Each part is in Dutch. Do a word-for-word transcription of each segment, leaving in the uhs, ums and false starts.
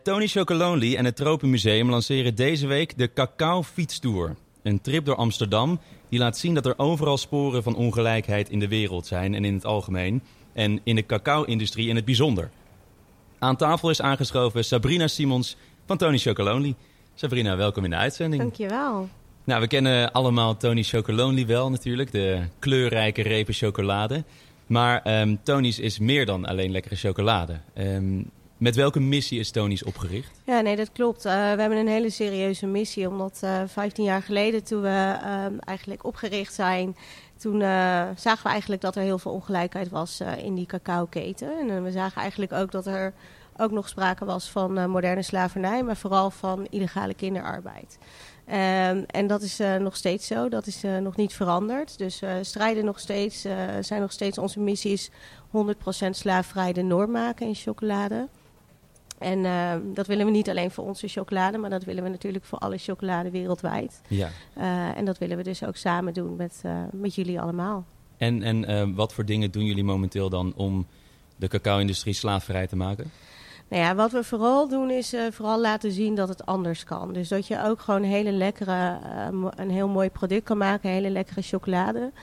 Tony Chocolonely en het Tropenmuseum lanceren deze week de Cacao Fietstour. Een trip door Amsterdam die laat zien dat er overal sporen van ongelijkheid in de wereld zijn en in het algemeen. En in de cacao-industrie in het bijzonder. Aan tafel is aangeschoven Sabrina Simons van Tony Chocolonely. Sabrina, welkom in de uitzending. Dankjewel. Nou, we kennen allemaal Tony Chocolonely wel natuurlijk, de kleurrijke repen chocolade. Maar um, Tony's is meer dan alleen lekkere chocolade. Um, met welke missie is Tony's opgericht? Ja, nee, dat klopt. Uh, we hebben een hele serieuze missie, omdat uh, vijftien jaar geleden toen we um, eigenlijk opgericht zijn, toen uh, zagen we eigenlijk dat er heel veel ongelijkheid was uh, in die cacao-keten. En uh, we zagen eigenlijk ook dat er ook nog sprake was van uh, moderne slavernij, maar vooral van illegale kinderarbeid. Um, en dat is uh, nog steeds zo, dat is uh, nog niet veranderd. Dus we uh, strijden nog steeds, uh, zijn nog steeds onze missies honderd procent slaafvrij de norm maken in chocolade. En uh, dat willen we niet alleen voor onze chocolade, maar dat willen we natuurlijk voor alle chocolade wereldwijd. Ja. Uh, en dat willen we dus ook samen doen met, uh, met jullie allemaal. En, en uh, wat voor dingen doen jullie momenteel dan om de cacao-industrie slaafvrij te maken? Nou ja, wat we vooral doen is uh, vooral laten zien dat het anders kan. Dus dat je ook gewoon hele lekkere, uh, een heel mooi product kan maken, hele lekkere chocolade.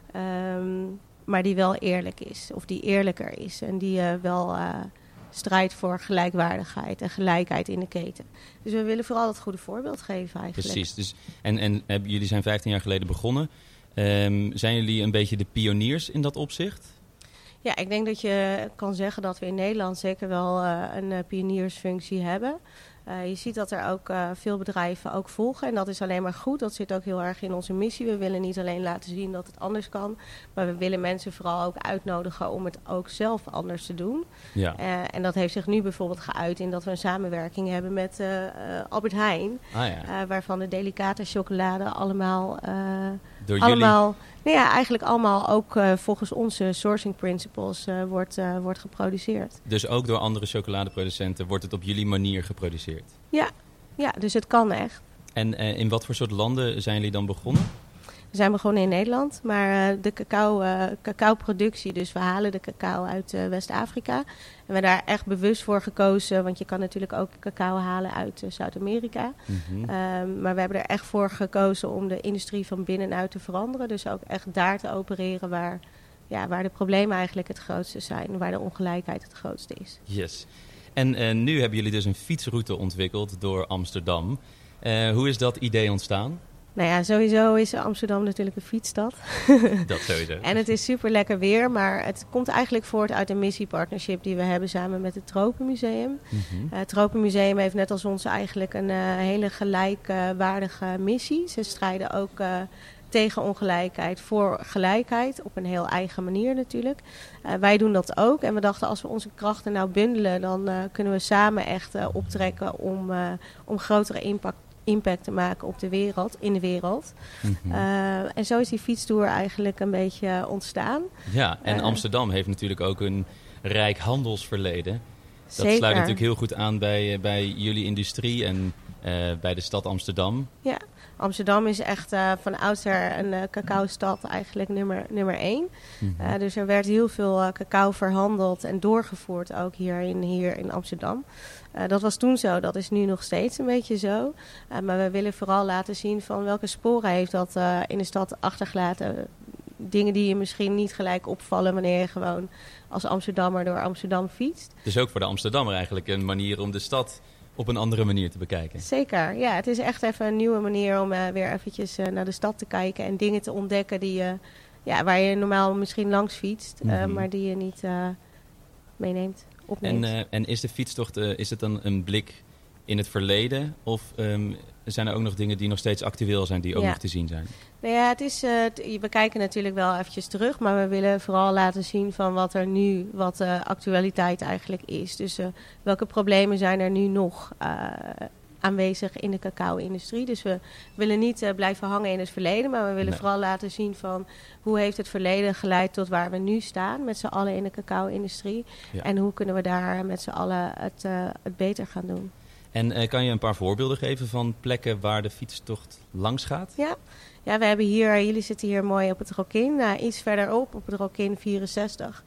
Um, maar die wel eerlijk is, of die eerlijker is en die uh, wel uh, strijdt voor gelijkwaardigheid en gelijkheid in de keten. Dus we willen vooral het goede voorbeeld geven eigenlijk. Precies, dus, en, en uh, jullie zijn vijftien jaar geleden begonnen. Um, zijn jullie een beetje de pioniers in dat opzicht? Ja, ik denk dat je kan zeggen dat we in Nederland zeker wel uh, een uh, pioniersfunctie hebben. Uh, je ziet dat er ook uh, veel bedrijven ook volgen en dat is alleen maar goed. Dat zit ook heel erg in onze missie. We willen niet alleen laten zien dat het anders kan, maar we willen mensen vooral ook uitnodigen om het ook zelf anders te doen. Ja. Uh, en dat heeft zich nu bijvoorbeeld geuit in dat we een samenwerking hebben met uh, uh, Albert Heijn. Ah, ja. uh, waarvan de delicate chocolade allemaal... Uh, Door allemaal jullie? Nou ja, eigenlijk allemaal ook uh, volgens onze sourcing principles uh, wordt, uh, wordt geproduceerd. Dus ook door andere chocoladeproducenten wordt het op jullie manier geproduceerd? Ja, ja, dus het kan echt. En uh, in wat voor soort landen zijn jullie dan begonnen? We zijn begonnen in Nederland, maar uh, de cacao, uh, cacao-productie, dus we halen de cacao uit uh, West-Afrika. En we hebben daar echt bewust voor gekozen, want je kan natuurlijk ook cacao halen uit uh, Zuid-Amerika. Mm-hmm. Um, maar we hebben er echt voor gekozen om de industrie van binnenuit te veranderen. Dus ook echt daar te opereren waar, ja, waar de problemen eigenlijk het grootste zijn, waar de ongelijkheid het grootste is. Yes. En uh, nu hebben jullie dus een fietsroute ontwikkeld door Amsterdam. Uh, hoe is dat idee ontstaan? Nou ja, sowieso is Amsterdam natuurlijk een fietsstad. Dat sowieso. En het is super lekker weer, maar het komt eigenlijk voort uit een missiepartnership die we hebben samen met het Tropenmuseum. Mm-hmm. Uh, het Tropenmuseum heeft net als ons eigenlijk een uh, hele gelijkwaardige missie. Ze strijden ook uh, tegen ongelijkheid voor gelijkheid, op een heel eigen manier natuurlijk. Uh, wij doen dat ook en we dachten als we onze krachten nou bundelen, dan uh, kunnen we samen echt uh, optrekken om, uh, om grotere impact impact te maken op de wereld, in de wereld. Mm-hmm. Uh, en zo is die fietstour eigenlijk een beetje ontstaan. Ja, en uh, Amsterdam heeft natuurlijk ook een rijk handelsverleden. Dat zeker. sluit natuurlijk heel goed aan bij, bij jullie industrie en uh, bij de stad Amsterdam. Ja, Amsterdam is echt uh, van oudsher een uh, cacao-stad eigenlijk nummer, nummer één. Mm-hmm. Uh, dus er werd heel veel uh, cacao verhandeld en doorgevoerd ook hier in, hier in Amsterdam. Uh, dat was toen zo, dat is nu nog steeds een beetje zo. Uh, maar we willen vooral laten zien van welke sporen heeft dat uh, in de stad achtergelaten. Dingen die je misschien niet gelijk opvallen wanneer je gewoon als Amsterdammer door Amsterdam fietst. Dus ook voor de Amsterdammer eigenlijk een manier om de stad op een andere manier te bekijken. Zeker, ja. Het is echt even een nieuwe manier om uh, weer eventjes uh, naar de stad te kijken en dingen te ontdekken die, uh, ja, waar je normaal misschien langs fietst, uh, mm-hmm. maar die je niet uh, meeneemt. En, uh, en is de fietstocht, uh, is het dan een blik in het verleden? Of um, zijn er ook nog dingen die nog steeds actueel zijn, die ook ja. nog te zien zijn? Nou ja, het is, uh, t- we kijken natuurlijk wel eventjes terug, maar we willen vooral laten zien van wat er nu, wat de uh, actualiteit eigenlijk is. Dus uh, welke problemen zijn er nu nog uh, aanwezig in de cacao-industrie. Dus we willen niet uh, blijven hangen in het verleden, maar we willen nee. vooral laten zien van hoe heeft het verleden geleid tot waar we nu staan met z'n allen in de cacao-industrie. Ja. En hoe kunnen we daar met z'n allen het, uh, het beter gaan doen. En uh, kan je een paar voorbeelden geven van plekken waar de fietstocht langs gaat? Ja, ja we hebben hier, jullie zitten hier mooi op het Rokin. Uh, iets verderop, op het Rokin vierenzestig,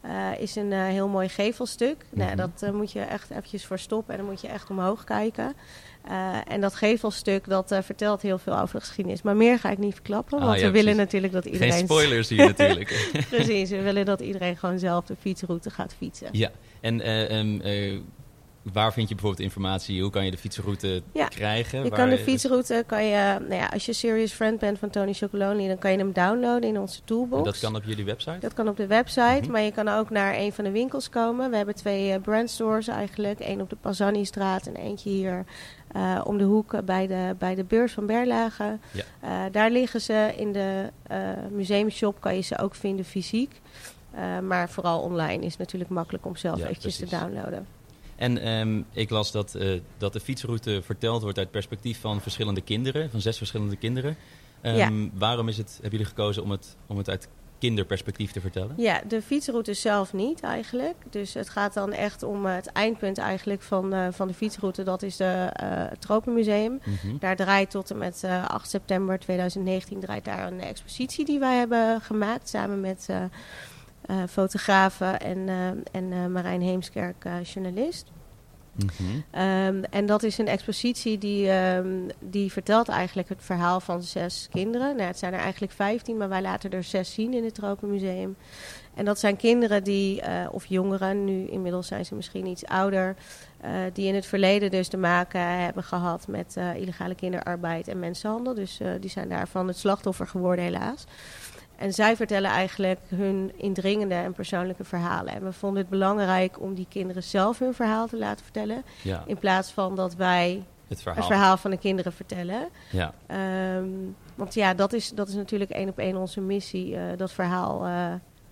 uh, is een uh, heel mooi gevelstuk. Mm-hmm. Nou, dat uh, moet je echt eventjes voor stoppen en dan moet je echt omhoog kijken. Uh, en dat gevelstuk, dat uh, vertelt heel veel over de geschiedenis. Maar meer ga ik niet verklappen, Ah, want ja, we precies. willen natuurlijk dat iedereen... Geen spoilers hier natuurlijk. Precies, we willen dat iedereen gewoon zelf de fietsroute gaat fietsen. Ja, en uh, um, uh, waar vind je bijvoorbeeld informatie? Hoe kan je de fietsroute ja, krijgen? Je waar kan de fietsroute, kan je, nou ja, als je serious friend bent van Tony Chocolonely, dan kan je hem downloaden in onze toolbox. En dat kan op jullie website? Dat kan op de website, Mm-hmm. maar je kan ook naar een van de winkels komen. We hebben twee uh, brandstores eigenlijk. Eén op de Pazannistraat en eentje hier uh, om de hoek uh, bij, de, bij de beurs van Berlage. Ja. Uh, daar liggen ze in de uh, museumshop, kan je ze ook vinden fysiek. Uh, maar vooral online is natuurlijk makkelijk om zelf Ja, eventjes precies. te downloaden. En um, ik las dat, uh, dat de fietsroute verteld wordt uit perspectief van verschillende kinderen, van zes verschillende kinderen. Um, Ja. Waarom is het, hebben jullie gekozen om het, om het uit kinderperspectief te vertellen? Ja, de fietsroute zelf niet eigenlijk. Dus het gaat dan echt om uh, het eindpunt eigenlijk van, uh, van de fietsroute. Dat is de, uh, het Tropenmuseum. Mm-hmm. Daar draait tot en met uh, acht september tweeduizend negentien draait daar een expositie die wij hebben gemaakt samen met uh, uh, fotografen en, uh, en uh, Marijn Heemskerk, uh, journalist. Mm-hmm. Um, en dat is een expositie die, um, die vertelt eigenlijk het verhaal van zes kinderen. Nou, het zijn er eigenlijk vijftien, maar wij laten er zes zien in het Tropenmuseum. En dat zijn kinderen die, uh, of jongeren, nu inmiddels zijn ze misschien iets ouder, uh, die in het verleden dus te maken hebben gehad met uh, illegale kinderarbeid en mensenhandel. Dus uh, die zijn daarvan het slachtoffer geworden helaas. En zij vertellen eigenlijk hun indringende en persoonlijke verhalen. En we vonden het belangrijk om die kinderen zelf hun verhaal te laten vertellen. Ja, In plaats van dat wij het verhaal. het verhaal van de kinderen vertellen. Ja. Um, want ja, dat is, dat is natuurlijk één op één onze missie. Uh, dat verhaal uh,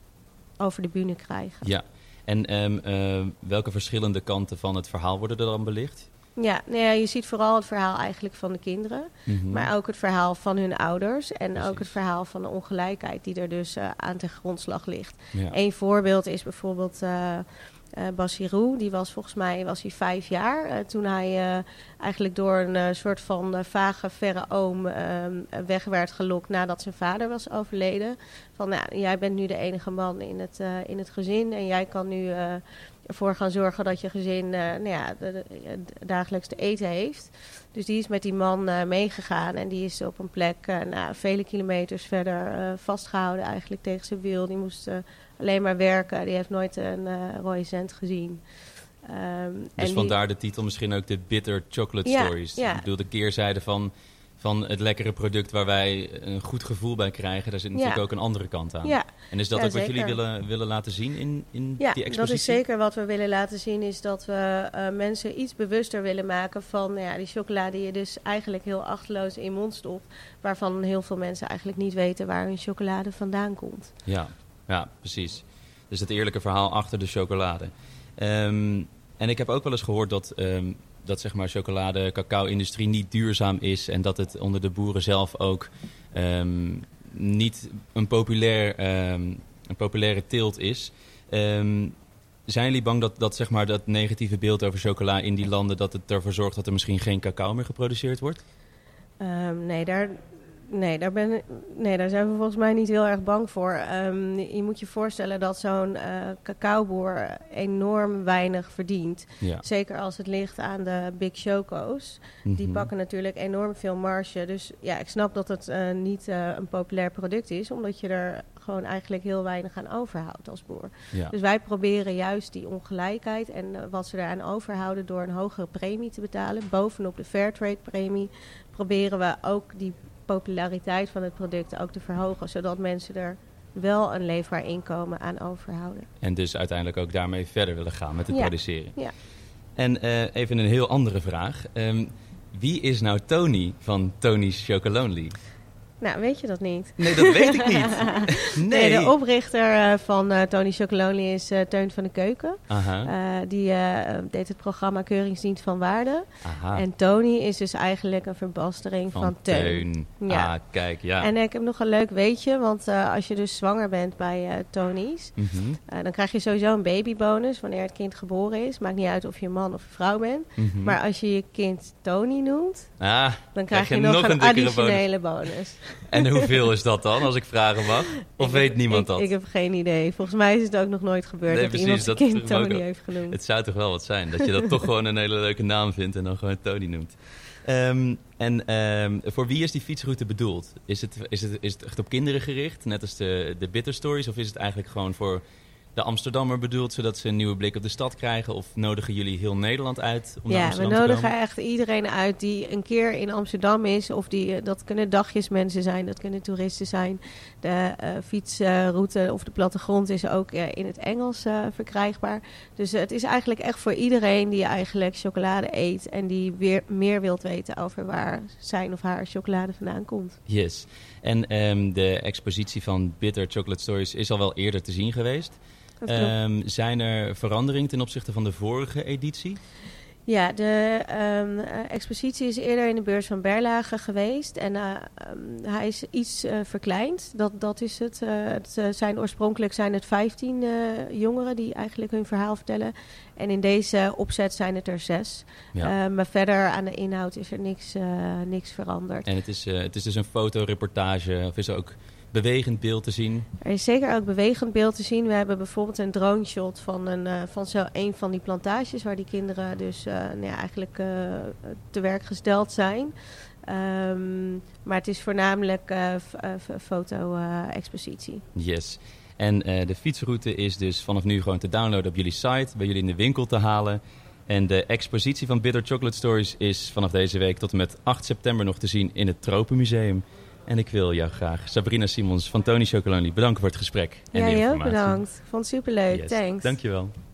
over de bühne krijgen. Ja. En um, uh, welke verschillende kanten van het verhaal worden er dan belicht? Ja, nou ja, je ziet vooral het verhaal eigenlijk van de kinderen. Mm-hmm. Maar ook het verhaal van hun ouders. En Precies. ook het verhaal van de ongelijkheid die er dus uh, aan ten grondslag ligt. Ja. Eén voorbeeld is bijvoorbeeld uh, uh, Bassirou. Die was volgens mij was hij vijf jaar. Uh, toen hij uh, eigenlijk door een uh, soort van uh, vage, verre oom uh, weg werd gelokt nadat zijn vader was overleden. Van, nou, jij bent nu de enige man in het, uh, in het gezin en jij kan nu uh, ervoor gaan zorgen dat je gezin uh, nou ja, de, de, de dagelijks te eten heeft. Dus die is met die man uh, meegegaan en die is op een plek uh, nou, vele kilometers verder uh, vastgehouden eigenlijk tegen zijn wil. Die moest uh, alleen maar werken. Die heeft nooit een uh, rode cent gezien. Um, Dus en vandaar die, de titel misschien ook de Bitter Chocolate Ja, Stories. ja. Ik bedoel, de keerzijde van, van het lekkere product waar wij een goed gevoel bij krijgen. Daar zit natuurlijk Ja. ook een andere kant aan. Ja, En is dat Ja, ook wat zeker. jullie willen, willen laten zien in, in ja die expositie? dat is zeker wat we willen laten zien. Is dat we uh, mensen iets bewuster willen maken van nou ja, die chocola die je dus eigenlijk heel achteloos in je mond stopt. Waarvan heel veel mensen eigenlijk niet weten waar hun chocolade vandaan komt. Ja, ja, precies. Dus het eerlijke verhaal achter de chocolade. Um, en ik heb ook wel eens gehoord dat, um, dat zeg maar chocolade, cacao-industrie niet duurzaam is. En dat het onder de boeren zelf ook um, niet een, populair, um, een populaire teelt is. Um, zijn jullie bang dat, dat, zeg maar, dat negatieve beeld over chocola in die landen, dat het ervoor zorgt dat er misschien geen cacao meer geproduceerd wordt? Um, nee, daar... Nee daar, ben, nee, daar zijn we volgens mij niet heel erg bang voor. Um, je moet je voorstellen dat zo'n uh, cacaoboer enorm weinig verdient. Ja. Zeker als het ligt aan de big choco's. Mm-hmm. Die pakken natuurlijk enorm veel marge. Dus ja, ik snap dat het uh, niet uh, een populair product is. Omdat je er gewoon eigenlijk heel weinig aan overhoudt als boer. Ja. Dus wij proberen juist die ongelijkheid en uh, wat ze eraan overhouden door een hogere premie te betalen. Bovenop de Fairtrade premie proberen we ook die populariteit van het product ook te verhogen, zodat mensen er wel een leefbaar inkomen aan overhouden. En dus uiteindelijk ook daarmee verder willen gaan met het ja. produceren. Ja. En uh, even een heel andere vraag. Um, wie is nou Tony van Tony's Chocolonely? Nou, weet je dat niet? Nee, dat weet ik niet. Nee. nee, de oprichter uh, van uh, Tony Chocolonely is uh, Teun van de Keuken. Aha. Uh, die uh, deed het programma Keuringsdienst van Waarde. Aha. En Tony is dus eigenlijk een verbastering van, van Teun. Teun. Ja. Ah, kijk, ja. En ik heb nog een leuk weetje, want uh, als je dus zwanger bent bij uh, Tony's, Mm-hmm. uh, dan krijg je sowieso een babybonus wanneer het kind geboren is. Maakt niet uit of je een man of een vrouw bent. Mm-hmm. Maar als je je kind Tony noemt, ah, dan krijg je, je nog, nog een, een additionele bonus. bonus. En hoeveel is dat dan, als ik vragen mag? Of ik weet heb, niemand ik, dat? Ik heb geen idee. Volgens mij is het ook nog nooit gebeurd Nee, dat precies, iemand zijn dat kind vroeg me ook Tony al. heeft genoemd. Het zou toch wel wat zijn, dat je dat toch gewoon een hele leuke naam vindt en dan gewoon Tony noemt. Um, en um, voor wie is die fietsroute bedoeld? Is het, is het, is het echt op kinderen gericht, net als de, de Bitter Stories? Of is het eigenlijk gewoon voor de Amsterdammer bedoeld, zodat ze een nieuwe blik op de stad krijgen? Of nodigen jullie heel Nederland uit om naar Ja, we Amsterdam te komen? nodigen echt iedereen uit die een keer in Amsterdam is. Of die, dat kunnen dagjesmensen zijn, dat kunnen toeristen zijn. De uh, fietsroute of de plattegrond is ook uh, in het Engels uh, verkrijgbaar. Dus uh, het is eigenlijk echt voor iedereen die eigenlijk chocolade eet en die weer meer wilt weten over waar zijn of haar chocolade vandaan komt. Yes. En um, de expositie van Bitter Chocolate Stories is al wel eerder te zien geweest. Um, zijn er veranderingen ten opzichte van de vorige editie? Ja, de um, expositie is eerder in de beurs van Berlage geweest. En uh, um, hij is iets uh, verkleind. Dat, dat is het. Uh, het uh, zijn oorspronkelijk zijn het vijftien uh, jongeren die eigenlijk hun verhaal vertellen. En in deze opzet zijn het er zes. Ja. Uh, maar verder aan de inhoud is er niks, uh, niks veranderd. En het is, uh, het is dus een fotoreportage, of is er ook bewegend beeld te zien? Er is zeker ook bewegend beeld te zien. We hebben bijvoorbeeld een drone shot van, een, uh, van zo een van die plantages waar die kinderen dus uh, nou ja, eigenlijk uh, te werk gesteld zijn. Um, maar het is voornamelijk uh, f- uh, f- foto-expositie. Uh, yes. En uh, de fietsroute is dus vanaf nu gewoon te downloaden op jullie site, bij jullie in de winkel te halen. En de expositie van Bitter Chocolate Stories is vanaf deze week tot en met acht september nog te zien in het Tropenmuseum. En ik wil jou graag, Sabrina Simons van Tony Chocolonely, bedanken voor het gesprek en ja, de heel informatie. bedankt. Vond het superleuk. Yes. Thanks. Dankjewel.